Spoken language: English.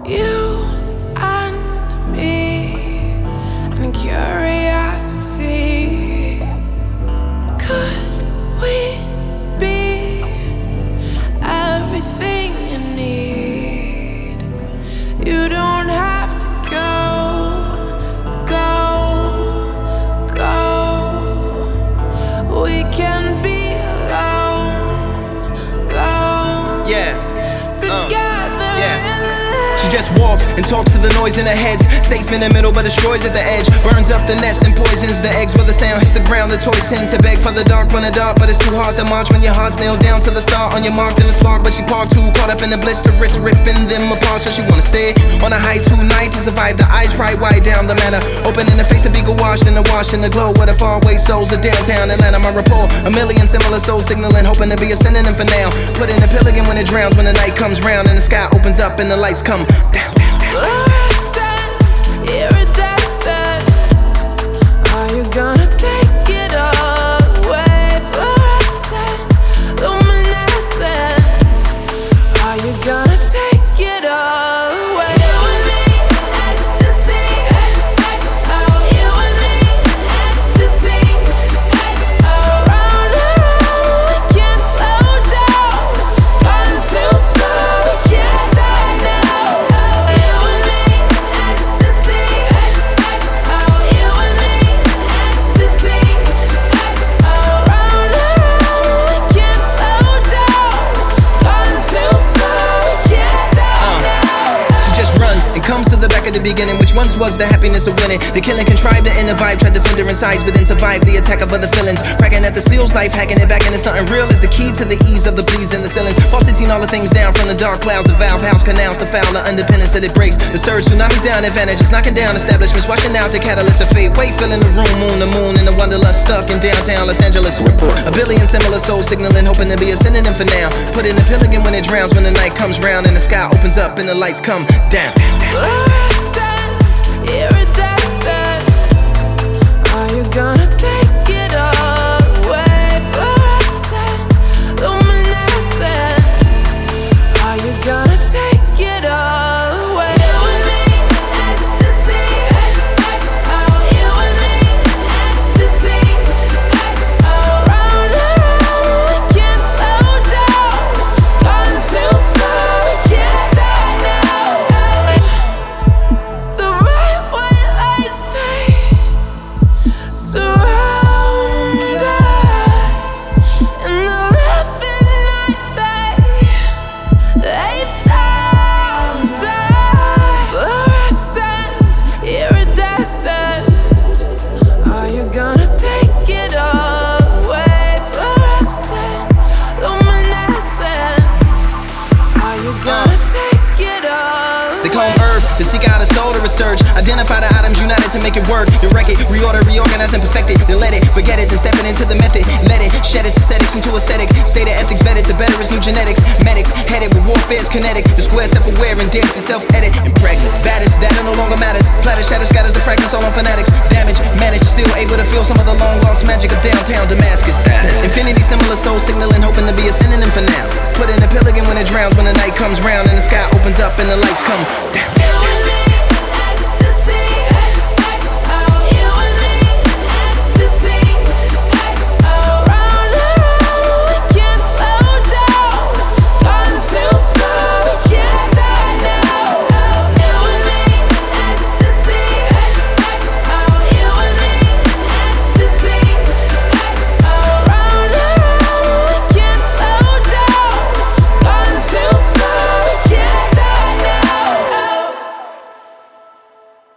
You and me and curiosity. Could we be everything you need? You don't have to go. We can be alone. Together. She just walks and talks to the noise in her heads. Safe in the middle but destroys at the edge. Burns up the nest and poisons the eggs. Where the sound hits the ground, the toys tend to beg for the dark when the dark. But it's too hard to march when your heart's nailed down to the start. On your mark then the spark, but she parked too caught up in the bliss to risk ripping them apart. So she wanna stay on a high tonight to survive. The eyes probably wide down the matter. Open in the face to be go washed in the wash in the glow. Where the faraway souls of downtown Atlanta. My rapport, a million similar souls signaling, hoping to be a synonym for now. Put in the pill again when it drowns. When the night comes round and the sky opens up and the lights come down. Fluorescent, iridescent. Are you gonna take it all away? Fluorescent, luminescent. Are you gonna take it all away? You and me, ecstasy, XXO. You and me, ecstasy, XO. Round and round, we can't slow down. Gone too far, we can't stop now. You and me, ecstasy, XXO. You and me, ecstasy, XO. Round and round, we can't slow down. Gone too far, we can't stop now. She just runs and comes to the back of the beginning, which once was the happiness of winning. The killing contrived to end the vibe, tried to fend her in size, but then survived the attack of other feelings. Cracking at the seals, life hacking it back into something real is the key to the ease of the bleeds in the ceilings. Falsity all the things down from the dark clouds, the valve house canals, the foul, the underpinnings that it breaks. The surge, tsunamis down, advantages knocking down establishments, washing out the catalyst of fate. Weight filling the room, moon, the moon, and the wanderlust stuck in downtown Los Angeles. A billion similar souls signaling, hoping to be a synonym for now. Put in the pill again when it drowns. When the night comes round and the sky opens up and the lights come down. Fluorescent, iridescent. Are you gonna take it all away? Fluorescent, luminescent. Are you gonna take it all away? You and me, ecstasy, XXO. You and me, ecstasy, XO. Round and round, we can't slow down. Gone too far, we can't stop now. The right white lights, they surround us. In the rough and night, they found us. Fluorescent, iridescent. Are you gonna take it all away? Fluorescent, luminescent. Are you gonna take it all They call away? them Earth, to seek out a soul to research. Identify the items united to make it work. You wreck it, reorder, reorganize and perfect it. Then let it, forget it, then step it into the method. Let it, shed its aesthetics into aesthetic. State of ethics vetted to better its new genetics. Medics, headed with warfare's kinetic. The square self-aware and dance to self-edit. Impregnant, baddest, data no longer matters. Platter shatter scatters the fragments all on fanatics. Damage, managed, still able to feel some of the long lost magic of downtown Damascus. Infinity similar soul signaling, hoping to be a synonym for now. Put in the pill again when it drowns. When the night comes round and the sky opens up and the lights come down.